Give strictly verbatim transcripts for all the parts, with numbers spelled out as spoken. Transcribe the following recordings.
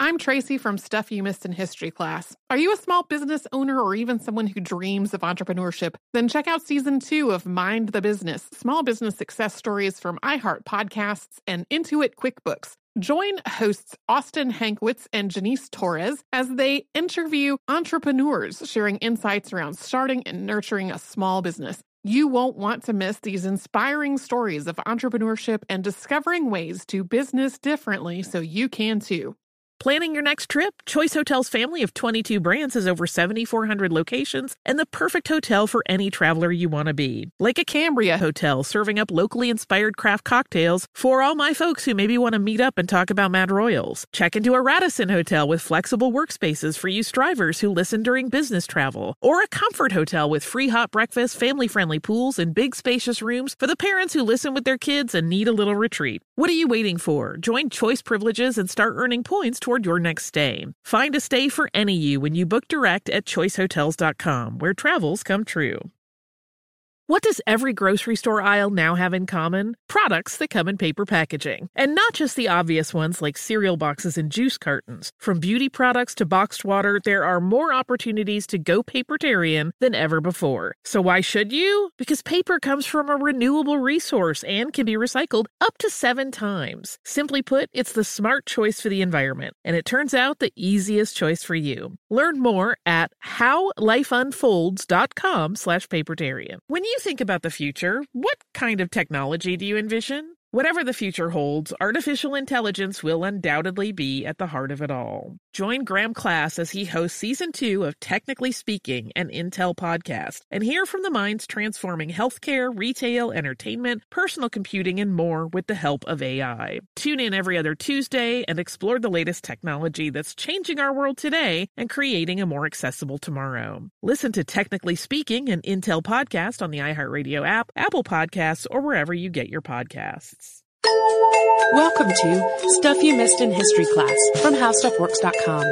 I'm Tracy from Stuff You Missed in History class. Are you a small business owner or even someone who dreams of entrepreneurship? Then check out season two of Mind the Business, small business success stories from iHeart Podcasts and Intuit QuickBooks. Join hosts Austin Hankwitz and Janice Torres as they interview entrepreneurs sharing insights around starting and nurturing a small business. You won't want to miss these inspiring stories of entrepreneurship and discovering ways to business differently so you can too. Planning your next trip? Choice Hotels' family of twenty-two brands has over seven thousand four hundred locations and the perfect hotel for any traveler you want to be. Like a Cambria Hotel, serving up locally inspired craft cocktails for all my folks who maybe want to meet up and talk about Mad Royals. Check into a Radisson Hotel with flexible workspaces for you strivers who listen during business travel. Or a Comfort Hotel with free hot breakfast, family-friendly pools, and big spacious rooms for the parents who listen with their kids and need a little retreat. What are you waiting for? Join Choice Privileges and start earning points toward your next stay. Find a stay for any you when you book direct at choice hotels dot com, where travels come true. What does every grocery store aisle now have in common? Products that come in paper packaging. And not just the obvious ones like cereal boxes and juice cartons. From beauty products to boxed water, there are more opportunities to go papertarian than ever before. So why should you? Because paper comes from a renewable resource and can be recycled up to seven times. Simply put, it's the smart choice for the environment. And it turns out the easiest choice for you. Learn more at how life unfolds dot com slash papertarian. When you think about the future, what kind of technology do you envision? Whatever the future holds, artificial intelligence will undoubtedly be at the heart of it all. Join Graham Class as he hosts season two of Technically Speaking, an Intel podcast, and hear from the minds transforming healthcare, retail, entertainment, personal computing, and more with the help of A I. Tune in every other Tuesday and explore the latest technology that's changing our world today and creating a more accessible tomorrow. Listen to Technically Speaking, an Intel podcast on the iHeartRadio app, Apple Podcasts, or wherever you get your podcasts. Welcome to Stuff You Missed in History class from how stuff works dot com.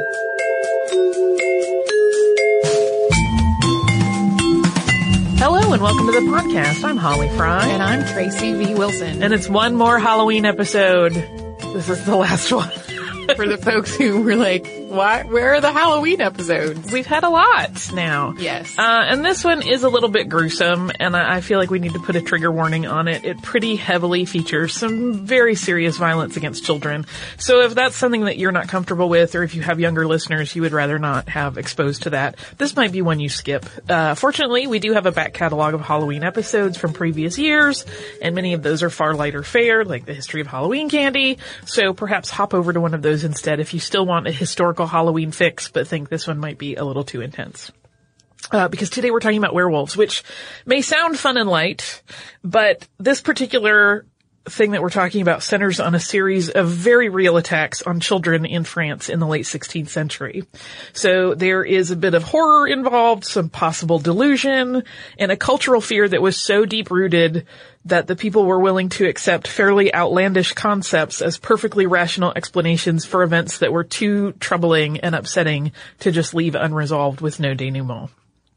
Hello and welcome to the podcast. I'm Holly Fry. And I'm Tracy V. Wilson. And it's one more Halloween episode. This is the last one. For the folks who were like, why, where are the Halloween episodes? We've had a lot now. Yes. Uh, and this one is a little bit gruesome, and I, I feel like we need to put a trigger warning on it. It pretty heavily features some very serious violence against children. So if that's something that you're not comfortable with, or if you have younger listeners you would rather not have exposed to that, this might be one you skip. Uh, fortunately, we do have a back catalog of Halloween episodes from previous years, and many of those are far lighter fare, like the history of Halloween candy. So perhaps hop over to one of those instead if you still want a historical Halloween fix, but think this one might be a little too intense. Uh, because today we're talking about werewolves, which may sound fun and light, but this particular thing that we're talking about centers on a series of very real attacks on children in France in the late sixteenth century. So there is a bit of horror involved, some possible delusion, and a cultural fear that was so deep-rooted that the people were willing to accept fairly outlandish concepts as perfectly rational explanations for events that were too troubling and upsetting to just leave unresolved with no denouement.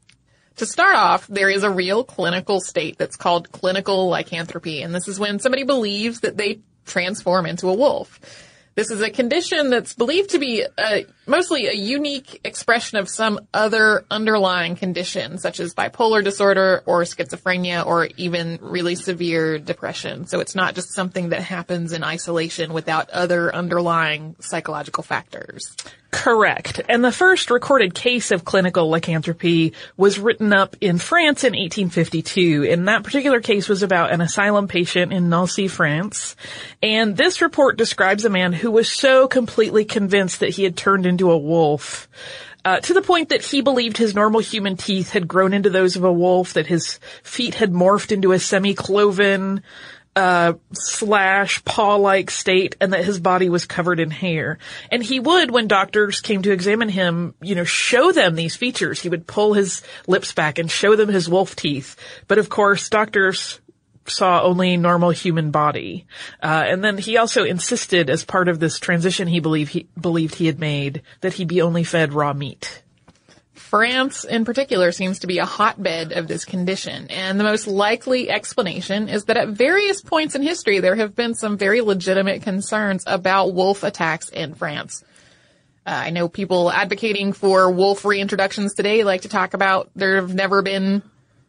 To start off, there is a real clinical state that's called clinical lycanthropy, and this is when somebody believes that they transform into a wolf. This is a condition that's believed to be a, mostly a unique expression of some other underlying condition, such as bipolar disorder or schizophrenia or even really severe depression. So it's not just something that happens in isolation without other underlying psychological factors. Correct. And the first recorded case of clinical lycanthropy was written up in France in eighteen fifty-two. And that particular case was about an asylum patient in Nancy, France. And this report describes a man who was so completely convinced that he had turned into a wolf, uh, to the point that he believed his normal human teeth had grown into those of a wolf, that his feet had morphed into a semi-cloven Uh, slash paw-like state, and that his body was covered in hair. And he would, when doctors came to examine him, you know, show them these features. He would pull his lips back and show them his wolf teeth. But of course, doctors saw only normal human body. Uh, and then he also insisted, as part of this transition he believed he, believed he had made, that he be only fed raw meat. France, in particular, seems to be a hotbed of this condition, and the most likely explanation is that at various points in history there have been some very legitimate concerns about wolf attacks in France. Uh, I know people advocating for wolf reintroductions today like to talk about there have never been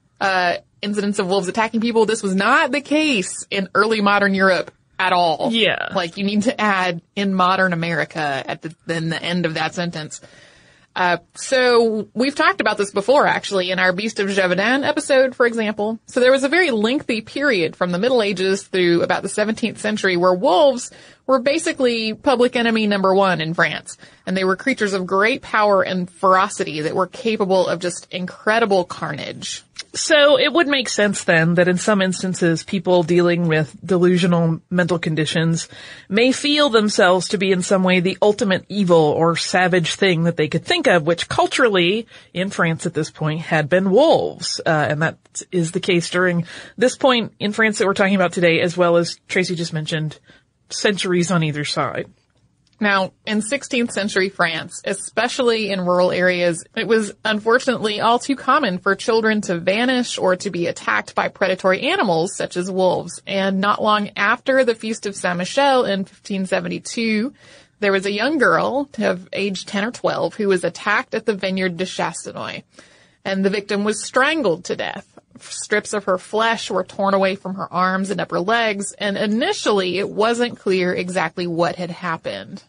uh incidents of wolves attacking people. This was not the case in early modern Europe at all. Yeah. Like, you need to add in modern America at the, then the end of that sentence. Uh, so we've talked about this before, actually, in our Beast of Gévaudan episode, for example. So there was a very lengthy period from the Middle Ages through about the seventeenth century where wolves were basically public enemy number one in France. And they were creatures of great power and ferocity that were capable of just incredible carnage. So it would make sense then that in some instances people dealing with delusional mental conditions may feel themselves to be in some way the ultimate evil or savage thing that they could think of, which culturally in France at this point had been wolves. Uh, and that is the case during this point in France that we're talking about today, as well as Tracy just mentioned, centuries on either side. Now, in sixteenth century France, especially in rural areas, it was unfortunately all too common for children to vanish or to be attacked by predatory animals such as wolves. And not long after the Feast of Saint-Michel in fifteen seventy-two, there was a young girl of age ten or twelve who was attacked at the vineyard de Chastenoy. And the victim was strangled to death. Strips of her flesh were torn away from her arms and upper legs, and initially it wasn't clear exactly what had happened.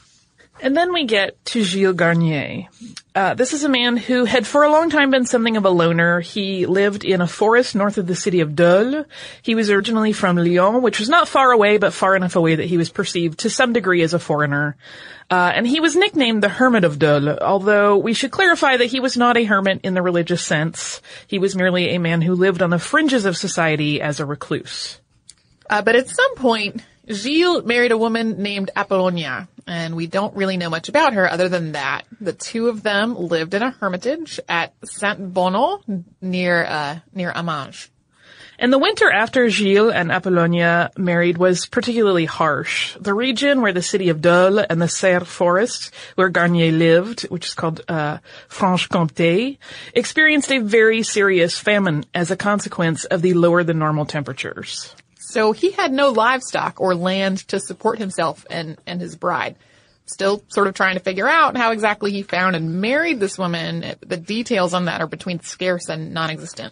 And then we get to Gilles Garnier. Uh, this is a man who had for a long time been something of a loner. He lived in a forest north of the city of Dole. He was originally from Lyon, which was not far away, but far enough away that he was perceived to some degree as a foreigner. Uh, and he was nicknamed the Hermit of Dole, although we should clarify that he was not a hermit in the religious sense. He was merely a man who lived on the fringes of society as a recluse. Uh, but at some point, Gilles married a woman named Apollonia, and we don't really know much about her other than that. The two of them lived in a hermitage at Saint-Bonneau near, uh, near Amanges. And the winter after Gilles and Apollonia married was particularly harsh. The region where the city of Dole and the Serre forest, where Garnier lived, which is called uh Franche-Comté, experienced a very serious famine as a consequence of the lower than normal temperatures. So he had no livestock or land to support himself and, and his bride. Still sort of trying to figure out how exactly he found and married this woman. The details on that are between scarce and non-existent.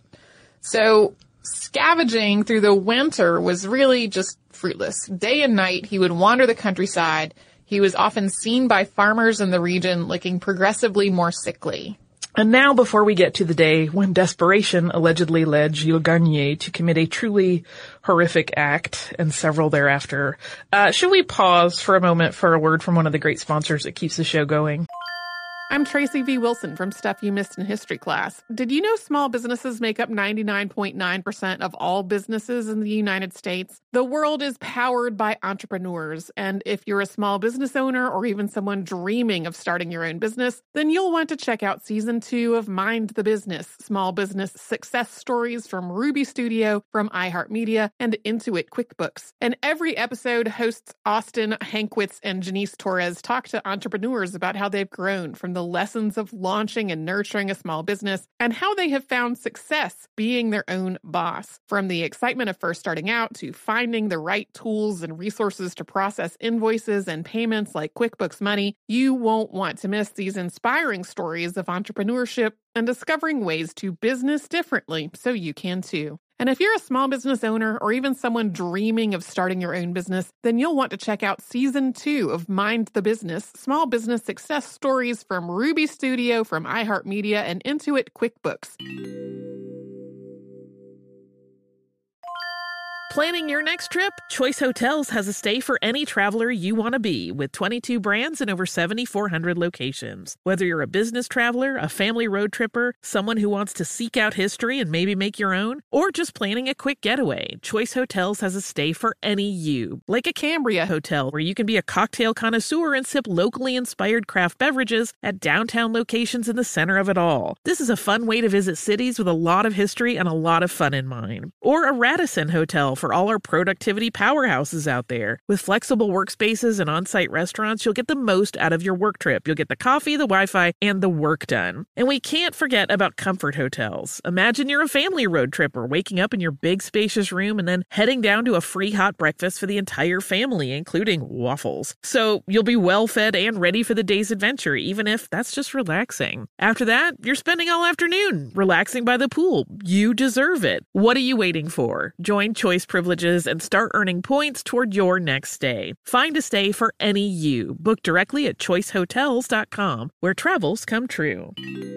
So scavenging through the winter was really just fruitless. Day and night, he would wander the countryside. He was often seen by farmers in the region looking progressively more sickly. And now, before we get to the day when desperation allegedly led Gilles Garnier to commit a truly horrific act, and several thereafter, uh, should we pause for a moment for a word from one of the great sponsors that keeps the show going? I'm Tracy V. Wilson from Stuff You Missed in History Class. Did you know small businesses make up ninety-nine point nine percent of all businesses in the United States? The world is powered by entrepreneurs, and if you're a small business owner or even someone dreaming of starting your own business, then you'll want to check out Season two of Mind the Business, Small Business Success Stories from Ruby Studio, from iHeartMedia, and Intuit QuickBooks. And every episode, hosts Austin Hankwitz and Janice Torres talk to entrepreneurs about how they've grown from the lessons of launching and nurturing a small business and how they have found success being their own boss. From the excitement of first starting out to finding the right tools and resources to process invoices and payments like QuickBooks Money, you won't want to miss these inspiring stories of entrepreneurship and discovering ways to business differently so you can too. And if you're a small business owner or even someone dreaming of starting your own business, then you'll want to check out Season two of Mind the Business, Small Business Success Stories from Ruby Studio, from iHeartMedia, and Intuit QuickBooks. Planning your next trip? Choice Hotels has a stay for any traveler you want to be, with twenty-two brands and over seventy-four hundred locations. Whether you're a business traveler, a family road tripper, someone who wants to seek out history and maybe make your own, or just planning a quick getaway, Choice Hotels has a stay for any you. Like a Cambria Hotel, where you can be a cocktail connoisseur and sip locally inspired craft beverages at downtown locations in the center of it all. This is a fun way to visit cities with a lot of history and a lot of fun in mind. Or a Radisson Hotel, for all our productivity powerhouses out there. With flexible workspaces and on-site restaurants, you'll get the most out of your work trip. You'll get the coffee, the Wi-Fi, and the work done. And we can't forget about comfort hotels. Imagine you're a family road tripper, waking up in your big spacious room and then heading down to a free hot breakfast for the entire family, including waffles. So you'll be well fed and ready for the day's adventure, even if that's just relaxing. After that, you're spending all afternoon relaxing by the pool. You deserve it. What are you waiting for? Join Choice Privileges and start earning points toward your next stay. Find a stay for any you. Book directly at choice hotels dot com, where travels come true.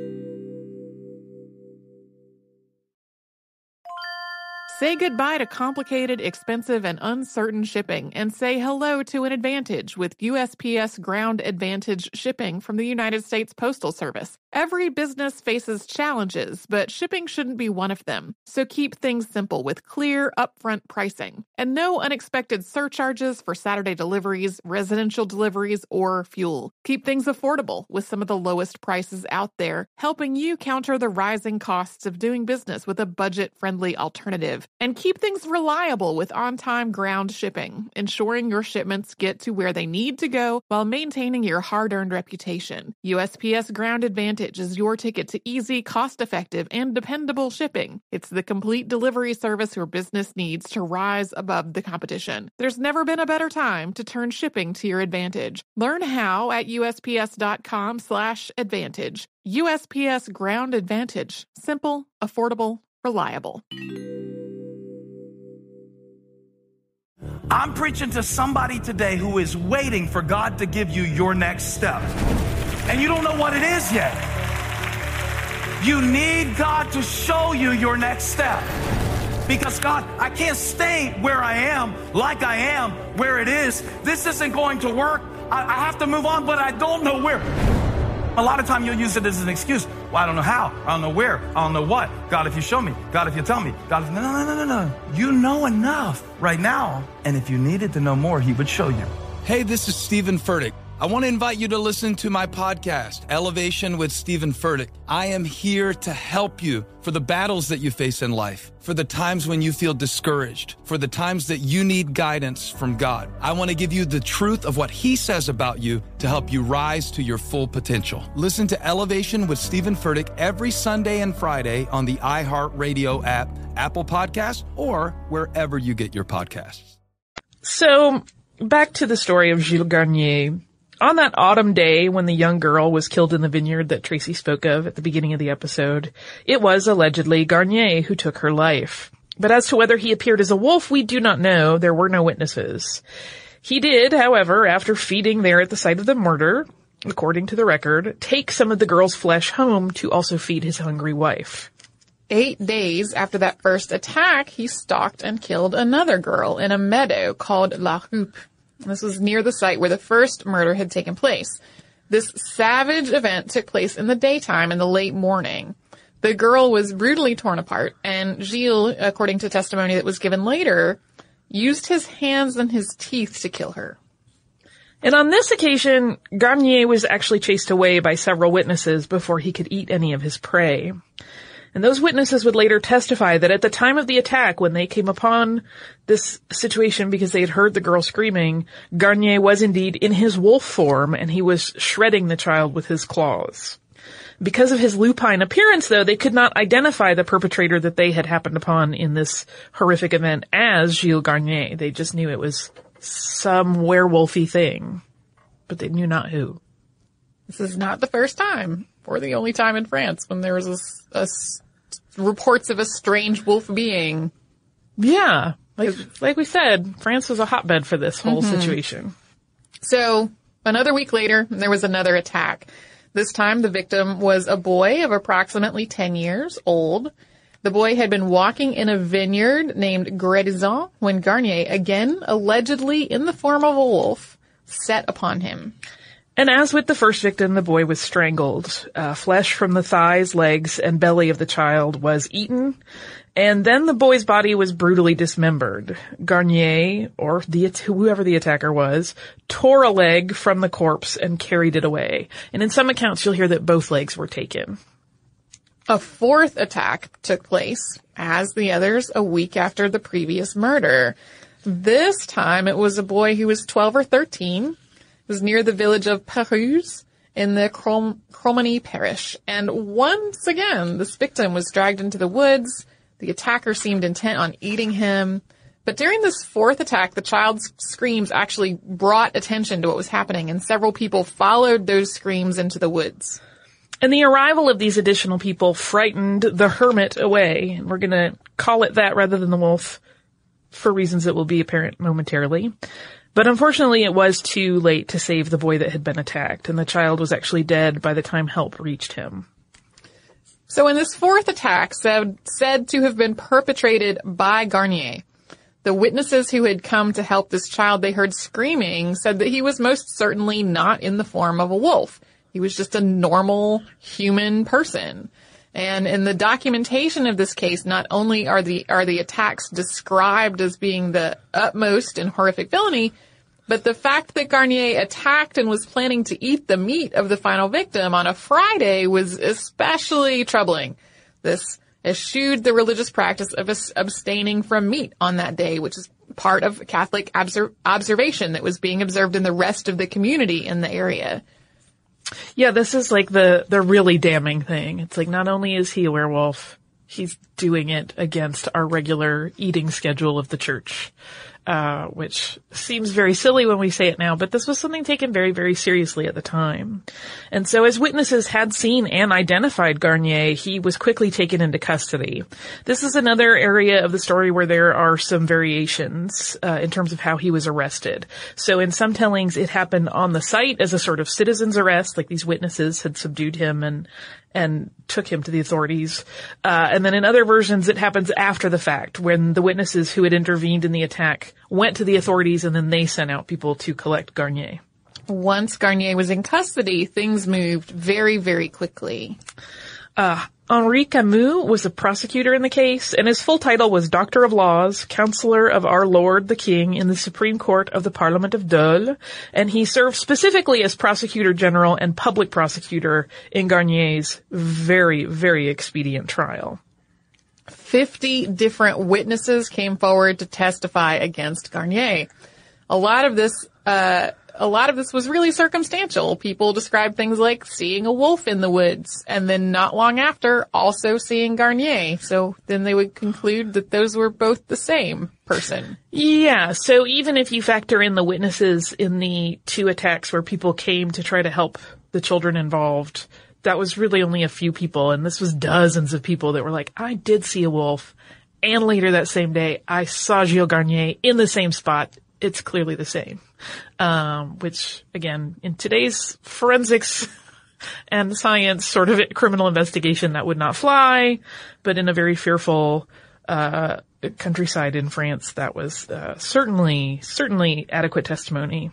Say goodbye to complicated, expensive, and uncertain shipping, and say hello to an advantage with U S P S Ground Advantage shipping from the United States Postal Service. Every business faces challenges, but shipping shouldn't be one of them. So keep things simple with clear, upfront pricing. And no unexpected surcharges for Saturday deliveries, residential deliveries, or fuel. Keep things affordable with some of the lowest prices out there, helping you counter the rising costs of doing business with a budget-friendly alternative. And keep things reliable with on-time ground shipping, ensuring your shipments get to where they need to go while maintaining your hard-earned reputation. U S P S Ground Advantage is your ticket to easy, cost-effective, and dependable shipping. It's the complete delivery service your business needs to rise above the competition. There's never been a better time to turn shipping to your advantage. Learn how at U S P S dot com slash advantage. U S P S Ground Advantage. Simple, affordable, reliable. I'm preaching to somebody today who is waiting for God to give you your next step. And you don't know what it is yet. You need God to show you your next step. Because God, I can't stay where I am, like I am, where it is. This isn't going to work. I, I have to move on, but I don't know where. A lot of time you'll use it as an excuse. Well, I don't know how. I don't know where. I don't know what. God, if you show me. God, if you tell me. God, if... No, no, no, no, no. You know enough right now. And if you needed to know more, he would show you. Hey, this is Stephen Furtick. I want to invite you to listen to my podcast, Elevation with Stephen Furtick. I am here to help you for the battles that you face in life, for the times when you feel discouraged, for the times that you need guidance from God. I want to give you the truth of what he says about you to help you rise to your full potential. Listen to Elevation with Stephen Furtick every Sunday and Friday on the iHeartRadio app, Apple Podcasts, or wherever you get your podcasts. So, back to the story of Gilles Garnier. On that autumn day when the young girl was killed in the vineyard that Tracy spoke of at the beginning of the episode, it was allegedly Garnier who took her life. But as to whether he appeared as a wolf, we do not know. There were no witnesses. He did, however, after feeding there at the site of the murder, according to the record, take some of the girl's flesh home to also feed his hungry wife. Eight days after that first attack, he stalked and killed another girl in a meadow called La Houppe. This was near the site where the first murder had taken place. This savage event took place in the daytime in the late morning. The girl was brutally torn apart, and Gilles, according to testimony that was given later, used his hands and his teeth to kill her. And on this occasion, Garnier was actually chased away by several witnesses before he could eat any of his prey. And those witnesses would later testify that at the time of the attack, when they came upon this situation because they had heard the girl screaming, Garnier was indeed in his wolf form, and he was shredding the child with his claws. Because of his lupine appearance, though, they could not identify the perpetrator that they had happened upon in this horrific event as Gilles Garnier. They just knew it was some werewolfy thing, but they knew not who. This is not the first time, or the only time in France when there was a, a reports of a strange wolf being. Yeah. Like, like we said, France was a hotbed for this whole mm-hmm. situation. So, another week later, there was another attack. This time, the victim was a boy of approximately ten years old. The boy had been walking in a vineyard named Gredizon when Garnier, again, allegedly in the form of a wolf, set upon him. And as with the first victim, the boy was strangled. Uh, flesh from the thighs, legs, and belly of the child was eaten. And then the boy's body was brutally dismembered. Garnier, or the, whoever the attacker was, tore a leg from the corpse and carried it away. And in some accounts, you'll hear that both legs were taken. A fourth attack took place, as the others, a week after the previous murder. This time it was a boy who was twelve or thirteen. It was near the village of Pérouse in the Crom- Cromagny parish. And once again, this victim was dragged into the woods. The attacker seemed intent on eating him. But during this fourth attack, the child's screams actually brought attention to what was happening, and several people followed those screams into the woods. And the arrival of these additional people frightened the hermit away. We're going to call it that rather than the wolf for reasons that will be apparent momentarily. But unfortunately, it was too late to save the boy that had been attacked, and the child was actually dead by the time help reached him. So in this fourth attack, said, said to have been perpetrated by Garnier, the witnesses who had come to help this child they heard screaming said that he was most certainly not in the form of a wolf. He was just a normal human person. And in the documentation of this case, not only are the are the attacks described as being the utmost in horrific villainy, but the fact that Garnier attacked and was planning to eat the meat of the final victim on a Friday was especially troubling. This eschewed the religious practice of abstaining from meat on that day, which is part of Catholic obser- observation that was being observed in the rest of the community in the area. Yeah, this is like the, the really damning thing. It's like not only is he a werewolf, he's doing it against our regular eating schedule of the church, uh, which seems very silly when we say it now, but this was something taken very, very seriously at the time. And so as witnesses had seen and identified Garnier, he was quickly taken into custody. This is another area of the story where there are some variations uh, in terms of how he was arrested. So in some tellings, it happened on the site as a sort of citizen's arrest, like these witnesses had subdued him and and took him to the authorities. Uh, and then in other versions, it happens after the fact, when the witnesses who had intervened in the attack went to the authorities and then they sent out people to collect Garnier. Once Garnier was in custody, things moved very, very quickly. Uh, Henri Camus was a prosecutor in the case, and his full title was Doctor of Laws, Counselor of Our Lord the King in the Supreme Court of the Parliament of Dole, and he served specifically as Prosecutor General and Public Prosecutor in Garnier's very, very expedient trial. Fifty different witnesses came forward to testify against Garnier. A lot of this, uh, a lot of this was really circumstantial. People described things like seeing a wolf in the woods and then not long after also seeing Garnier. So then they would conclude that those were both the same person. Yeah. So even if you factor in the witnesses in the two attacks where people came to try to help the children involved, that was really only a few people. And this was dozens of people that were like, I did see a wolf. And later that same day, I saw Gilles Garnier in the same spot. It's clearly the same. Um, which again, in today's forensics and science sort of criminal investigation, that would not fly. But in a very fearful, uh, countryside in France, that was, uh, certainly, certainly adequate testimony.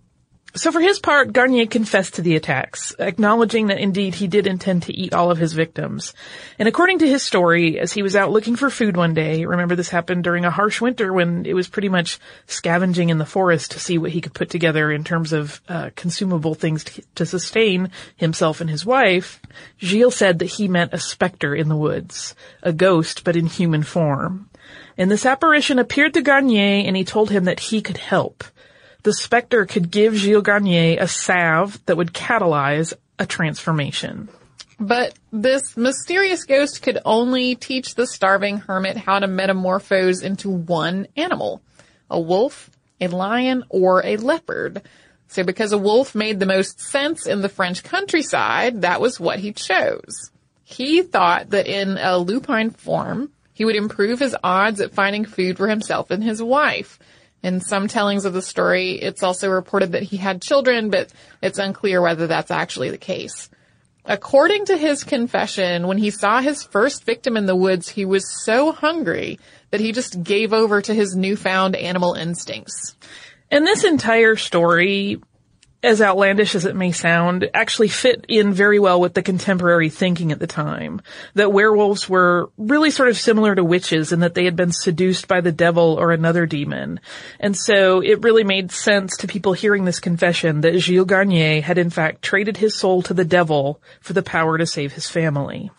So for his part, Garnier confessed to the attacks, acknowledging that indeed he did intend to eat all of his victims. And according to his story, as he was out looking for food one day, remember this happened during a harsh winter when it was pretty much scavenging in the forest to see what he could put together in terms of uh, consumable things to, to sustain himself and his wife, Gilles said that he met a specter in the woods, a ghost but in human form. And this apparition appeared to Garnier and he told him that he could help. The specter could give Gilles Garnier a salve that would catalyze a transformation. But this mysterious ghost could only teach the starving hermit how to metamorphose into one animal, a wolf, a lion, or a leopard. So because a wolf made the most sense in the French countryside, that was what he chose. He thought that in a lupine form, he would improve his odds at finding food for himself and his wife. In some tellings of the story, it's also reported that he had children, but it's unclear whether that's actually the case. According to his confession, when he saw his first victim in the woods, he was so hungry that he just gave over to his newfound animal instincts. And this entire story, as outlandish as it may sound, actually fit in very well with the contemporary thinking at the time, that werewolves were really sort of similar to witches in that they had been seduced by the devil or another demon. And so it really made sense to people hearing this confession that Gilles Garnier had in fact traded his soul to the devil for the power to save his family.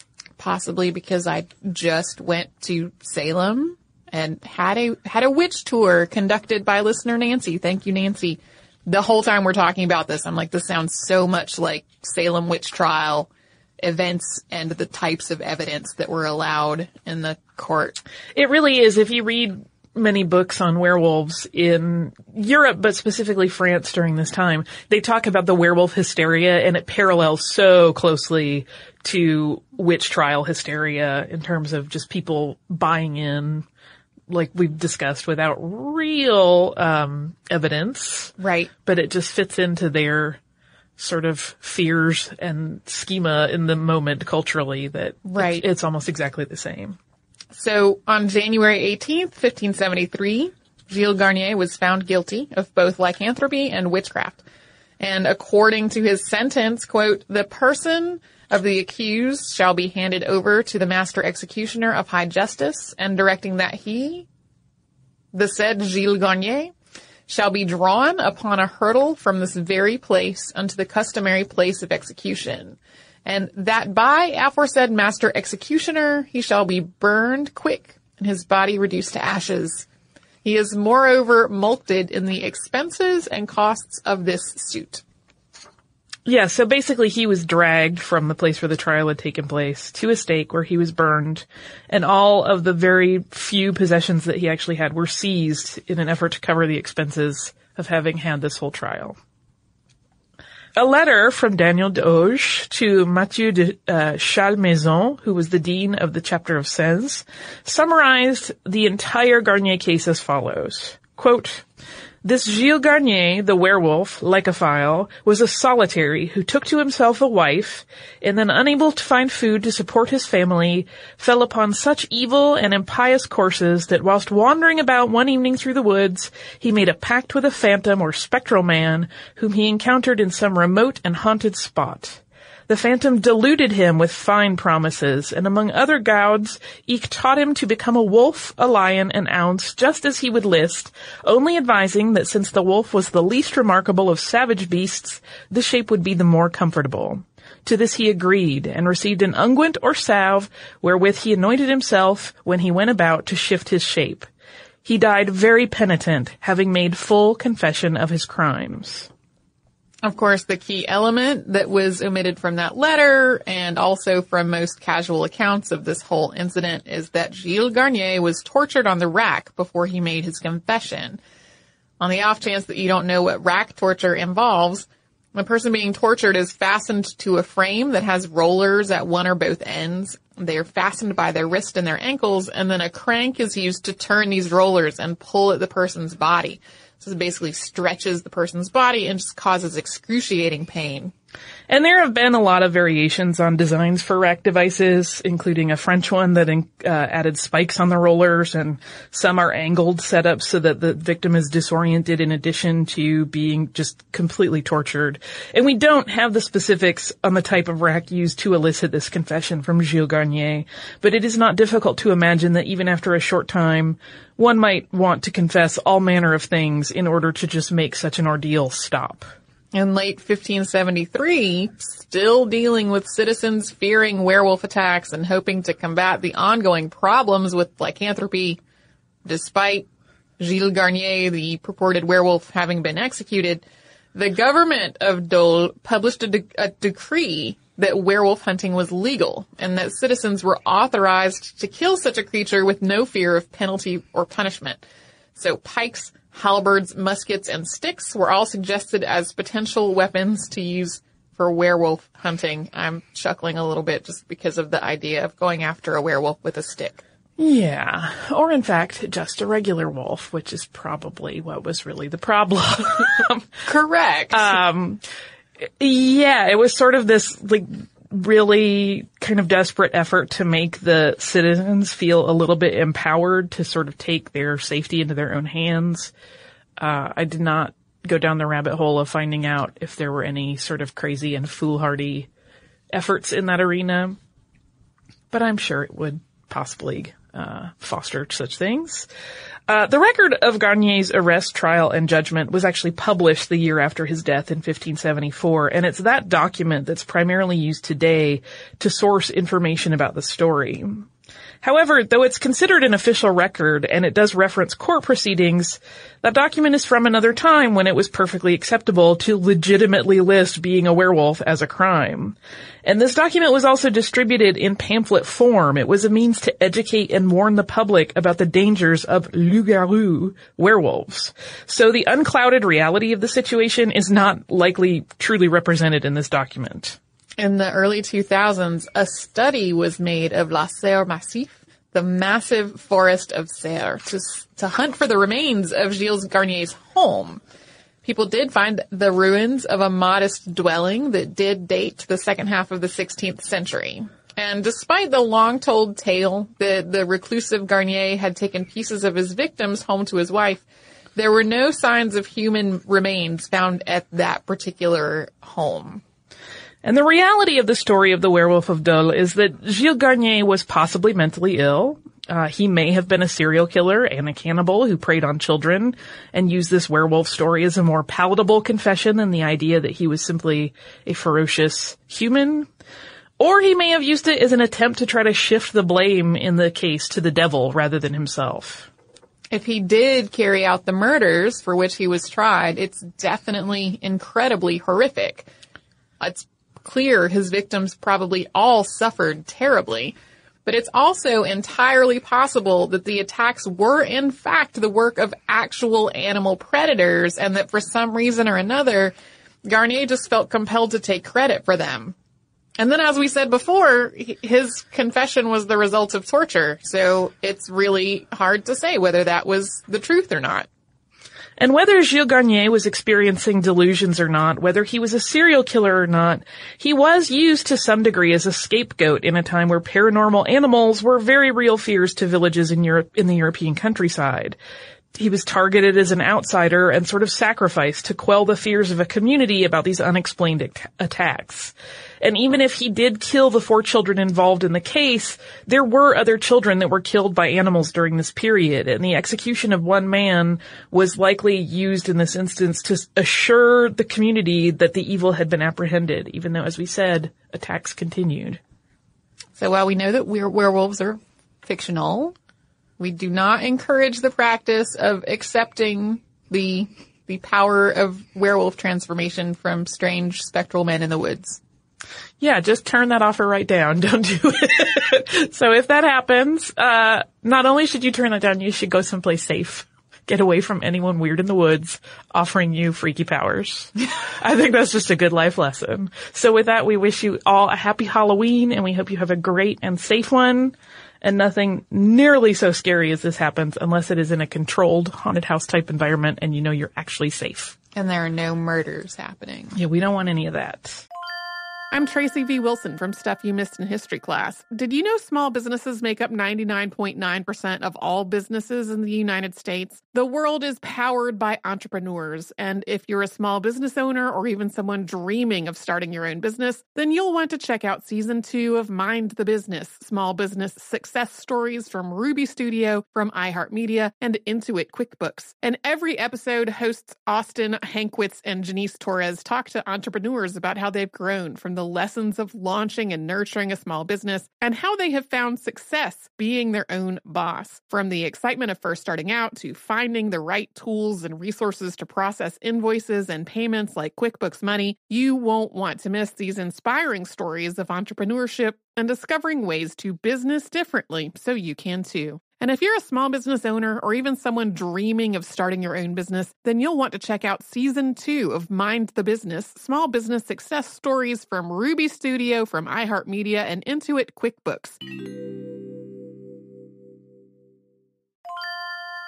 possibly because I just went to Salem and had a, had a witch tour conducted by listener Nancy. Thank you, Nancy. The whole time we're talking about this, I'm like, this sounds so much like Salem witch trial events and the types of evidence that were allowed in the court. It really is. If you read many books on werewolves in Europe, but specifically France during this time, they talk about the werewolf hysteria, and it parallels so closely to witch trial hysteria in terms of just people buying in, like we've discussed, without real um evidence. Right. But it just fits into their sort of fears and schema in the moment culturally that right. it's, it's almost exactly the same. So on January eighteenth, fifteen seventy-three, Gilles Garnier was found guilty of both lycanthropy and witchcraft. And according to his sentence, quote, the person of the accused shall be handed over to the master executioner of high justice, and directing that he, the said Gilles Garnier, shall be drawn upon a hurdle from this very place unto the customary place of execution. And that by aforesaid master executioner he shall be burned quick, and his body reduced to ashes. He is moreover mulcted in the expenses and costs of this suit. Yeah, so basically he was dragged from the place where the trial had taken place to a stake where he was burned, and all of the very few possessions that he actually had were seized in an effort to cover the expenses of having had this whole trial. A letter from Daniel Doge to Mathieu de uh, Chalmaison, who was the dean of the chapter of Sens, summarized the entire Garnier case as follows. Quote, this Gilles Garnier, the werewolf, lycophile, was a solitary who took to himself a wife, and then unable to find food to support his family, fell upon such evil and impious courses that whilst wandering about one evening through the woods, he made a pact with a phantom or spectral man whom he encountered in some remote and haunted spot. The phantom deluded him with fine promises, and among other gauds, eke taught him to become a wolf, a lion, an ounce, just as he would list, only advising that since the wolf was the least remarkable of savage beasts, the shape would be the more comfortable. To this he agreed, and received an unguent or salve, wherewith he anointed himself when he went about to shift his shape. He died very penitent, having made full confession of his crimes. Of course, the key element that was omitted from that letter and also from most casual accounts of this whole incident is that Gilles Garnier was tortured on the rack before he made his confession. On the off chance that you don't know what rack torture involves, the person being tortured is fastened to a frame that has rollers at one or both ends. They are fastened by their wrist and their ankles, and then a crank is used to turn these rollers and pull at the person's body. So it basically stretches the person's body and just causes excruciating pain. And there have been a lot of variations on designs for rack devices, including a French one that uh, added spikes on the rollers, and some are angled setups so that the victim is disoriented in addition to being just completely tortured. And we don't have the specifics on the type of rack used to elicit this confession from Gilles Garnier, but it is not difficult to imagine that even after a short time, one might want to confess all manner of things in order to just make such an ordeal stop. In late fifteen seventy-three, still dealing with citizens fearing werewolf attacks and hoping to combat the ongoing problems with lycanthropy, despite Gilles Garnier, the purported werewolf, having been executed, the government of Dole published a, de- a decree that werewolf hunting was legal and that citizens were authorized to kill such a creature with no fear of penalty or punishment. So pikes, halberds, muskets, and sticks were all suggested as potential weapons to use for werewolf hunting. I'm chuckling a little bit just because of the idea of going after a werewolf with a stick. Yeah. Or in fact, just a regular wolf, which is probably what was really the problem. Correct. Um, yeah, it was sort of this, like, really kind of desperate effort to make the citizens feel a little bit empowered to sort of take their safety into their own hands. Uh, I did not go down the rabbit hole of finding out if there were any sort of crazy and foolhardy efforts in that arena, but I'm sure it would possibly uh fostered such things. Uh, the record of Garnier's arrest, trial, and judgment was actually published the year after his death in fifteen seventy-four, and it's that document that's primarily used today to source information about the story. However, though it's considered an official record and it does reference court proceedings, that document is from another time when it was perfectly acceptable to legitimately list being a werewolf as a crime. And this document was also distributed in pamphlet form. It was a means to educate and warn the public about the dangers of loup-garou, werewolves. So the unclouded reality of the situation is not likely truly represented in this document. In the early two thousands, a study was made of La Serre Massif, the massive forest of Serre, to, to hunt for the remains of Gilles Garnier's home. People did find the ruins of a modest dwelling that did date to the second half of the sixteenth century. And despite the long-told tale that the reclusive Garnier had taken pieces of his victims home to his wife, there were no signs of human remains found at that particular home. And the reality of the story of the werewolf of Dole is that Gilles Garnier was possibly mentally ill. Uh, he may have been a serial killer and a cannibal who preyed on children and used this werewolf story as a more palatable confession than the idea that he was simply a ferocious human. Or he may have used it as an attempt to try to shift the blame in the case to the devil rather than himself. If he did carry out the murders for which he was tried, it's definitely incredibly horrific. It's clear his victims probably all suffered terribly, but it's also entirely possible that the attacks were in fact the work of actual animal predators and that for some reason or another, Garnier just felt compelled to take credit for them. And then, as we said before, his confession was the result of torture, so it's really hard to say whether that was the truth or not. And whether Gilles Garnier was experiencing delusions or not, whether he was a serial killer or not, he was used to some degree as a scapegoat in a time where paranormal animals were very real fears to villages in Europe, in the European countryside. He was targeted as an outsider and sort of sacrificed to quell the fears of a community about these unexplained at- attacks. And even if he did kill the four children involved in the case, there were other children that were killed by animals during this period, and the execution of one man was likely used in this instance to assure the community that the evil had been apprehended, even though, as we said, attacks continued. So while we know that were- werewolves are fictional, we do not encourage the practice of accepting the the power of werewolf transformation from strange spectral men in the woods. Yeah, just turn that off or write down. Don't do it. So if that happens, uh, not only should you turn that down, you should go someplace safe. Get away from anyone weird in the woods offering you freaky powers. I think that's just a good life lesson. So with that, we wish you all a happy Halloween, and we hope you have a great and safe one. And nothing nearly so scary as this happens unless it is in a controlled haunted house type environment and you know you're actually safe. And there are no murders happening. Yeah, we don't want any of that. I'm Tracy V. Wilson from Stuff You Missed in History Class. Did you know small businesses make up ninety-nine point nine percent of all businesses in the United States? The world is powered by entrepreneurs, and if you're a small business owner or even someone dreaming of starting your own business, then you'll want to check out Season two of Mind the Business, Small Business Success Stories from Ruby Studio, from iHeartMedia, and Intuit QuickBooks. And every episode, hosts Austin Hankwitz and Janice Torres talk to entrepreneurs about how they've grown from the lessons of launching and nurturing a small business and how they have found success being their own boss. From the excitement of first starting out to finding the right tools and resources to process invoices and payments like QuickBooks Money, you won't want to miss these inspiring stories of entrepreneurship and discovering ways to business differently so you can too. And if you're a small business owner or even someone dreaming of starting your own business, then you'll want to check out Season two of Mind the Business, Small Business Success Stories from Ruby Studio, from iHeartMedia, and Intuit QuickBooks.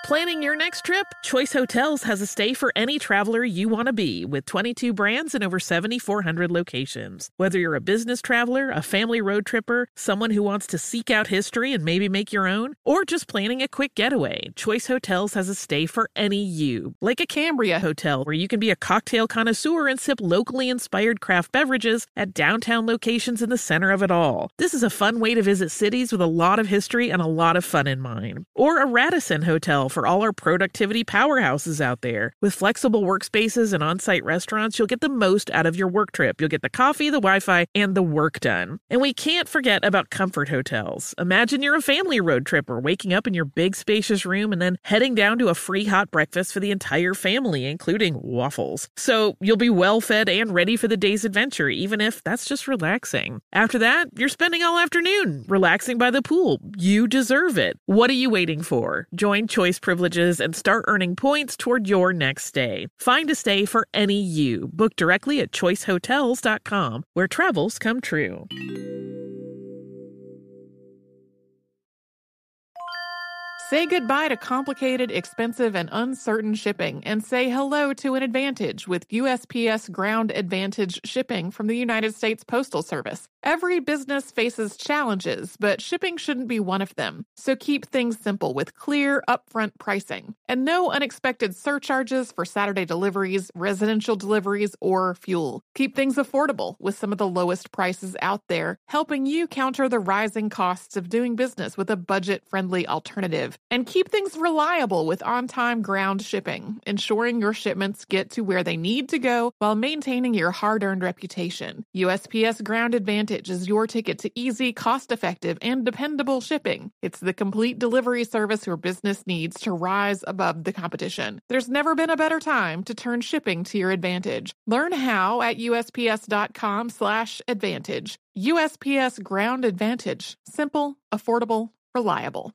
Planning your next trip? Choice Hotels has a stay for any traveler you want to be, with twenty-two brands and over seventy-four hundred locations. Whether you're a business traveler, a family road tripper, someone who wants to seek out history and maybe make your own, or just planning a quick getaway, Choice Hotels has a stay for any you. Like a Cambria Hotel, where you can be a cocktail connoisseur and sip locally inspired craft beverages at downtown locations in the center of it all. This is a fun way to visit cities with a lot of history and a lot of fun in mind. Or a Radisson Hotel for all our productivity powerhouses out there. With flexible workspaces and on-site restaurants, you'll get the most out of your work trip. You'll get the coffee, the Wi-Fi, and the work done. And we can't forget about Comfort Hotels. Imagine you're a family road tripper, waking up in your big spacious room and then heading down to a free hot breakfast for the entire family, including waffles. So you'll be well fed and ready for the day's adventure, even if that's just relaxing. After that, you're spending all afternoon relaxing by the pool. You deserve it. What are you waiting for? Join Choice Privileges and start earning points toward your next stay. Find a stay for any you. Book directly at choice hotels dot com, where travels come true. Say goodbye to complicated, expensive, and uncertain shipping, and say hello to an advantage with U S P S Ground Advantage shipping from the United States Postal Service. Every business faces challenges, but shipping shouldn't be one of them. So keep things simple with clear, upfront pricing. And no unexpected surcharges for Saturday deliveries, residential deliveries, or fuel. Keep things affordable with some of the lowest prices out there, helping you counter the rising costs of doing business with a budget-friendly alternative. And keep things reliable with on-time ground shipping, ensuring your shipments get to where they need to go while maintaining your hard-earned reputation. U S P S Ground Advantage is your ticket to easy, cost-effective, and dependable shipping. It's the complete delivery service your business needs to rise above the competition. There's never been a better time to turn shipping to your advantage. Learn how at U S P S dot com slash advantage. U S P S Ground Advantage. Simple, affordable, reliable.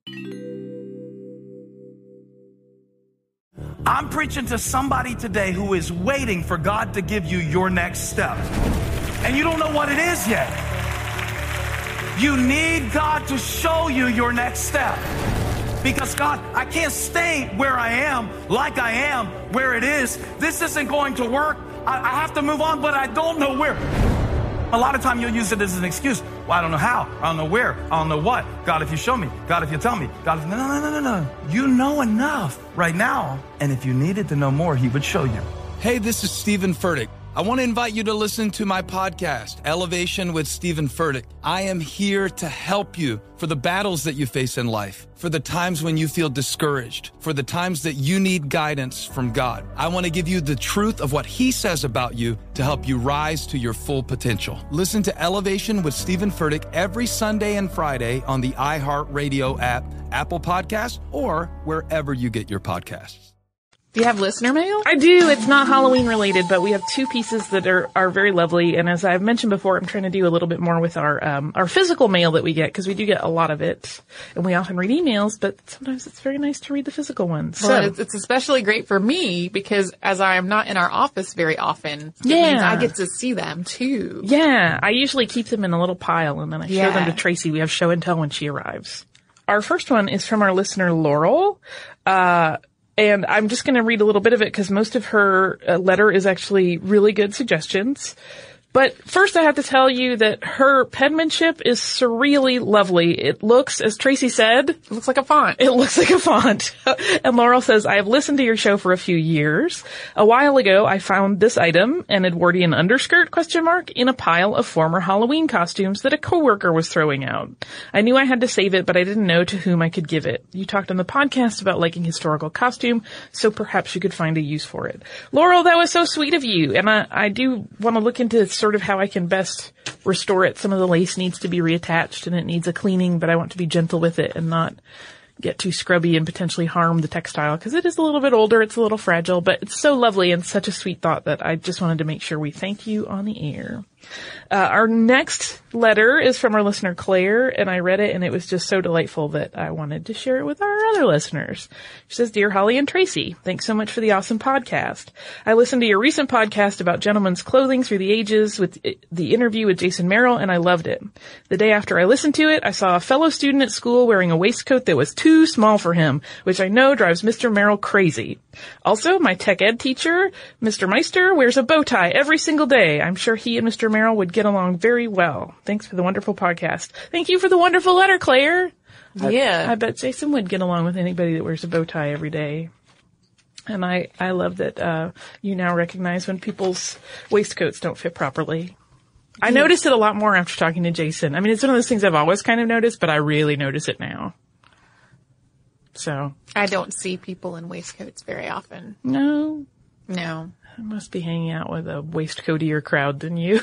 I'm preaching to somebody today who is waiting for God to give you your next step. And you don't know what it is yet. You need God to show you your next step. Because God, I can't stay where I am, like I am, where it is. This isn't going to work. I, I have to move on, but I don't know where. A lot of time you'll use it as an excuse. Well, I don't know how. I don't know where. I don't know what. God, if you show me. God, if you tell me. God, if... No, no, no, no, no. You know enough right now. And if you needed to know more, he would show you. Hey, this is Stephen Furtick. I want to invite you to listen to my podcast, Elevation with Stephen Furtick. I am here to help you for the battles that you face in life, for the times when you feel discouraged, for the times that you need guidance from God. I want to give you the truth of what he says about you to help you rise to your full potential. Listen to Elevation with Stephen Furtick every Sunday and Friday on the iHeartRadio app, Apple Podcasts, or wherever you get your podcasts. Do you have listener mail? I do. It's not Halloween related, but we have two pieces that are, are very lovely. And as I've mentioned before, I'm trying to do a little bit more with our, um, our physical mail that we get, because we do get a lot of it. And we often read emails, but sometimes it's very nice to read the physical ones. Well, so it's, it's especially great for me because as I am not in our office very often, it yeah. means I get to see them too. Yeah. I usually keep them in a little pile and then I yeah. show them to Tracy. We have show and tell when she arrives. Our first one is from our listener, Laurel. Uh, And I'm just going to read a little bit of it because most of her uh, letter is actually really good suggestions. But first I have to tell you that her penmanship is surreally lovely. It looks, as Tracy said, It looks like a font. It looks like a font. And Laurel says, I have listened to your show for a few years. A while ago, I found this item, an Edwardian underskirt, question mark, in a pile of former Halloween costumes that a coworker was throwing out. I knew I had to save it, but I didn't know to whom I could give it. You talked on the podcast about liking historical costume, so perhaps you could find a use for it. Laurel, that was so sweet of you. And I, I do want to look into sort of how I can best restore it. Some of the lace needs to be reattached and it needs a cleaning, but I want to be gentle with it and not get too scrubby and potentially harm the textile because it is a little bit older. It's a little fragile, but it's so lovely and such a sweet thought that I just wanted to make sure we thank you on the air. Uh, our next letter is from our listener Claire, and I read it and it was just so delightful that I wanted to share it with our other listeners. She says, "Dear Holly and Tracy, thanks so much for the awesome podcast. I listened to your recent podcast about gentlemen's clothing through the ages with the interview with Jason Merrill, and I loved it. The day after I listened to it, I saw a fellow student at school wearing a waistcoat that was too small for him, which I know drives Mister Merrill crazy. Also, my tech ed teacher, Mister Meister, wears a bow tie every single day. I'm sure he and Mister Merrill would get along very well. Thanks for the wonderful podcast." Thank you for the wonderful letter, Claire. Yeah. I, I bet Jason would get along with anybody that wears a bow tie every day. And I, I love that, uh, you now recognize when people's waistcoats don't fit properly. I yeah. noticed it a lot more after talking to Jason. I mean, it's one of those things I've always kind of noticed, but I really notice it now. So. I don't see people in waistcoats very often. No. No. I must be hanging out with a waistcoatier crowd than you.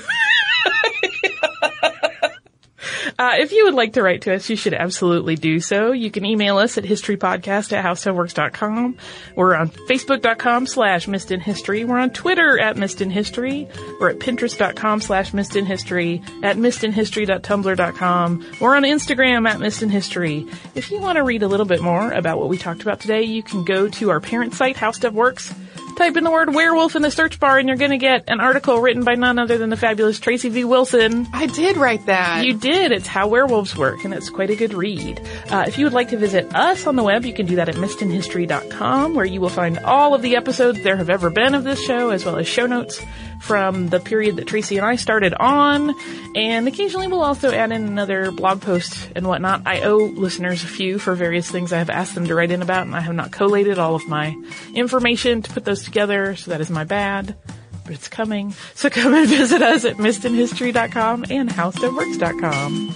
Uh, if you would like to write to us, you should absolutely do so. You can email us at historypodcast at howstuffworks dot com. We're on facebook.com slash missedinhistory. We're on Twitter at missedinhistory. We're at pinterest.com slash missedinhistory, at missedinhistory dot tumblr dot com. We're on Instagram at missedinhistory. If you want to read a little bit more about what we talked about today, you can go to our parent site, How Stuff Works. Type in the word werewolf in the search bar and you're going to get an article written by none other than the fabulous Tracy V. Wilson. I did write that. You did. It's How Werewolves Work, and it's quite a good read. Uh, if you would like to visit us on the web, you can do that at missed in history dot com, where you will find all of the episodes there have ever been of this show, as well as show notes from the period that Tracy and I started on. And occasionally we'll also add in another blog post and whatnot. I owe listeners a few for various things I have asked them to write in about, and I have not collated all of my information to put those together, so that is my bad. But it's coming. So come and visit us at missed in history dot com and how stuff works dot com.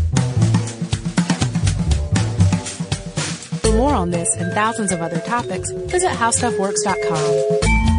For more on this and thousands of other topics, visit how stuff works dot com.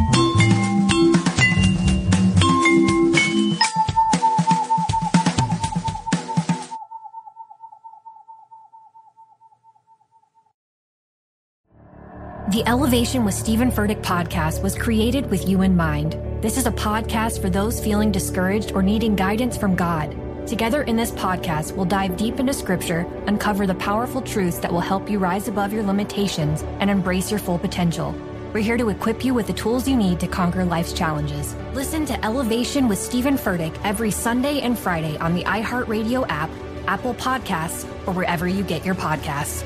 The Elevation with Stephen Furtick podcast was created with you in mind. This is a podcast for those feeling discouraged or needing guidance from God. Together in this podcast, we'll dive deep into Scripture, uncover the powerful truths that will help you rise above your limitations and embrace your full potential. We're here to equip you with the tools you need to conquer life's challenges. Listen to Elevation with Stephen Furtick every Sunday and Friday on the iHeartRadio app, Apple Podcasts, or wherever you get your podcasts.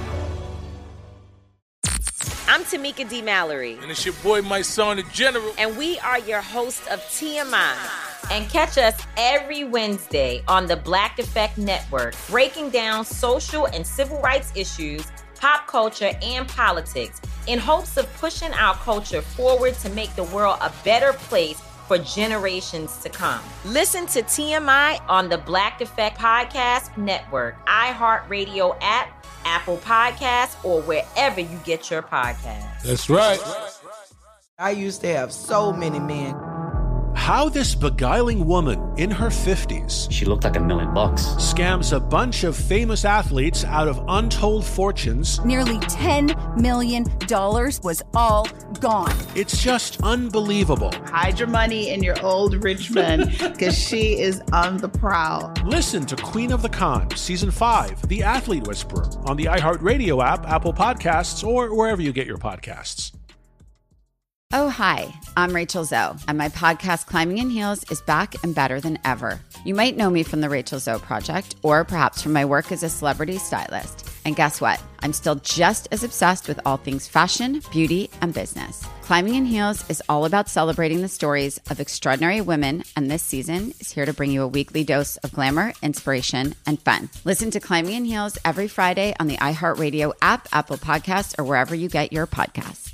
I'm Tamika D. Mallory. And it's your boy, my son, the General. And we are your hosts of T M I. And catch us every Wednesday on the Black Effect Network, breaking down social and civil rights issues, pop culture, and politics in hopes of pushing our culture forward to make the world a better place for generations to come. Listen to T M I on the Black Effect Podcast Network, iHeartRadio app, Apple Podcasts, or wherever you get your podcasts. That's right. I used to have so many men. How this beguiling woman in her fifties, she looked like a million bucks, scams a bunch of famous athletes out of untold fortunes. Nearly ten million dollars was all gone. It's just unbelievable. Hide your money in your old rich man, because she is on the prowl. Listen to Queen of the Con, Season five, The Athlete Whisperer, on the iHeartRadio app, Apple Podcasts, or wherever you get your podcasts. Oh, hi, I'm Rachel Zoe, and my podcast, Climbing in Heels, is back and better than ever. You might know me from the Rachel Zoe Project, or perhaps from my work as a celebrity stylist. And guess what? I'm still just as obsessed with all things fashion, beauty, and business. Climbing in Heels is all about celebrating the stories of extraordinary women, and this season is here to bring you a weekly dose of glamour, inspiration, and fun. Listen to Climbing in Heels every Friday on the iHeartRadio app, Apple Podcasts, or wherever you get your podcasts.